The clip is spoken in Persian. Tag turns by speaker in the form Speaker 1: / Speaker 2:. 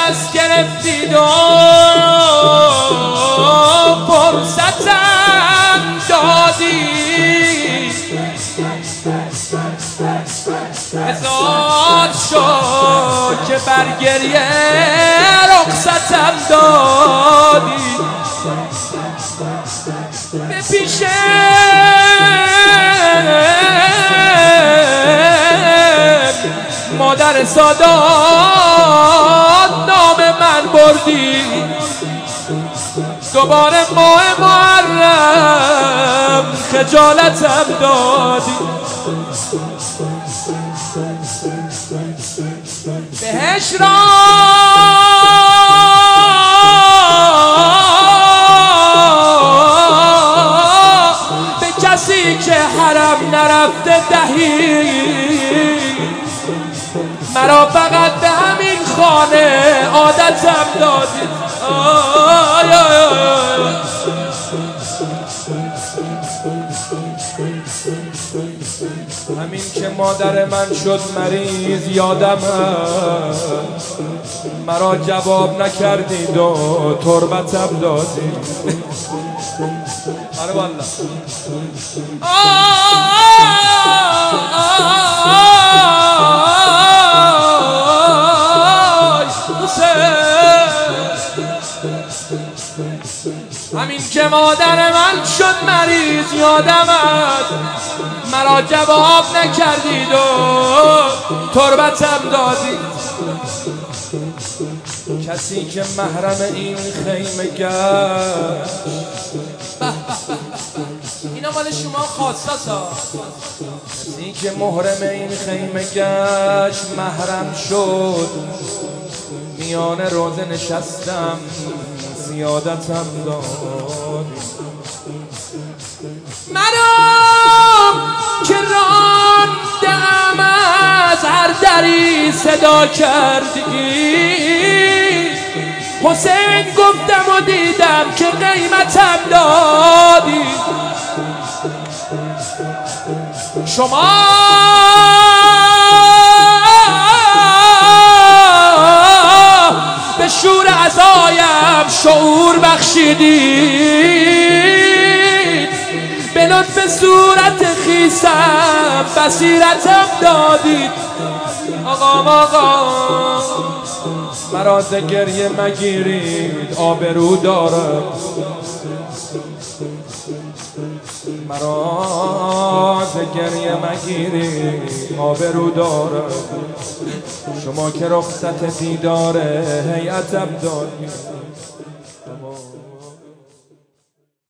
Speaker 1: دست گرفتید و فرصتم دادید، هزار شد که بر گریه رخصتم دادید. به پیش مادر سادات نام من بردی، دوباره ماه محرم خجالتم دادی. بهش را به کسی که حرم نرفته دهی، مرا فقط به همین خانه عادتم دادی. همین که مادر من شد مریض یادم هست، مرا جواب نکردید و تربتم دادید. آره والله. همین که مادر من شد مریض یادم است، مرا جواب نکردید و تربتم دادید. کسی که محرم این خیمه گشت، اینا مال شما خاصاسا، کسی که محرم این خیمه گشت محرم شد، میان روزه نشستم زیادتم دادی. منم که راندم از هر دری صدا کردی، حسین گفتم و دیدم که قیمتم دادی. شما به شور عزایم شعور بخشیدید، به لطف صورت خیسم بصیرتم دادید. آقا مرا ز گریه مگیرید، آبرو دارم. مرا ز گریه مگیرید، آبرو دارم. شما که رخصت دیدار هیئتم دادید.